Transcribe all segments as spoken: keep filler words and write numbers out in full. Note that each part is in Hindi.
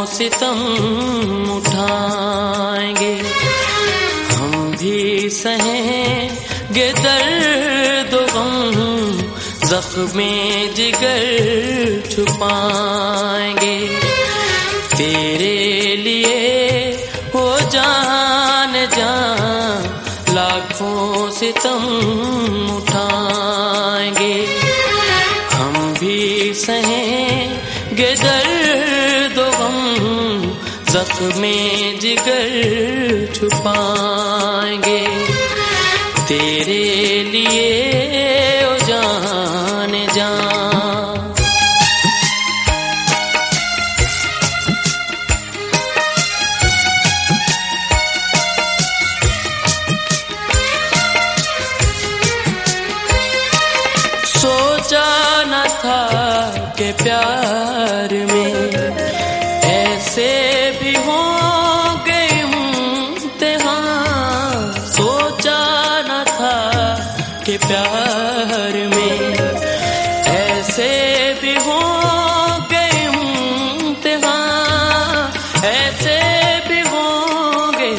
सितम उठाएंगे, हम भी सहेंगे दर्द गम, ज़ख्मे जिगर छुपाएंगे। तेरे लिए हो जान जान लाखों सितम उठाएंगे, हम भी सहेंगे दर्द गम, ज़ख्मे जिगर छुपाएंगे। तेरे लिए ओ जान जान। सोचा न था कि प्यार में ऐसे भी होंगे इम्तिहान, सोचा न था कि प्यार में ऐसे भी होंगे इम्तिहान, ऐसे भी होंगे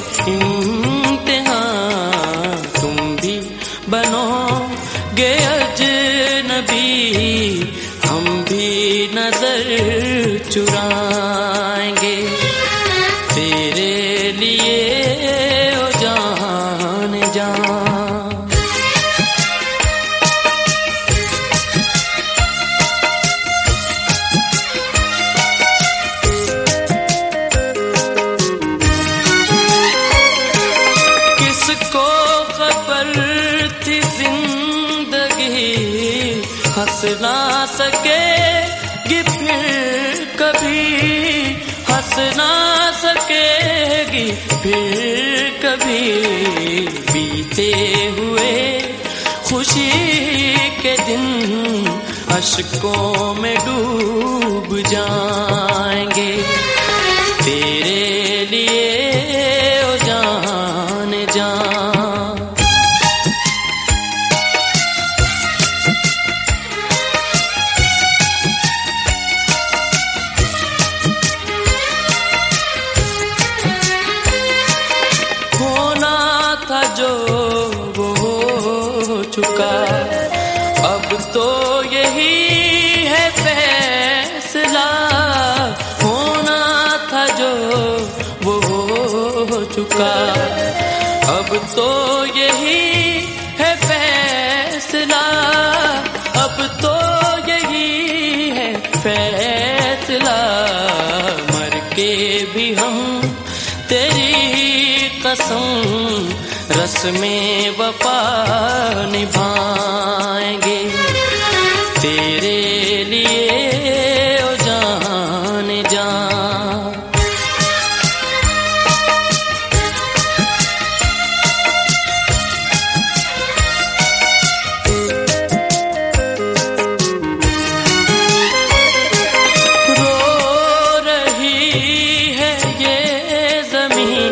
इम्तिहान। तुम भी बनोगे अजनबी, हम भी नजर चुराएंगे। तेरे लिए ओ जान जान। किसको खबर थी जिंदगी हंस ना सकेगी फिर कभी, हंस ना सकेगी फिर कभी। बीते हुए खुशी के दिन अश्कों में डूब जाएंगे। तेरे लिए ओ जान जान। जो वो हो चुका, अब तो यही है फैसला। होना था जो वो हो चुका, अब तो यही है फैसला, अब तो यही है फैसला। मर के भी हम तेरी कसम रस्में वफा निभाएंगे। तेरे लिए ओ जान जान। रो रही है ये ज़मीन,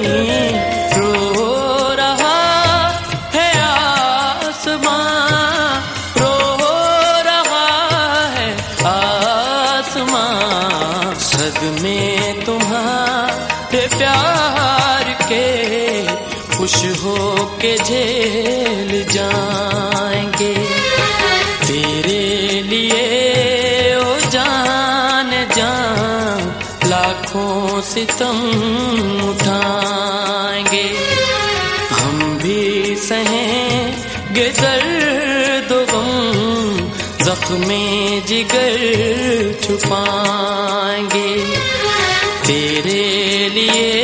में तुम्हारे प्यार के खुश हो के झेल जाएंगे। तेरे लिए ओ जान जान लाखों सितम उठाएंगे, हम भी सहेंगे दर्द गम, ज़ख्मे जिगर छुपाएंगे। तेरे लिए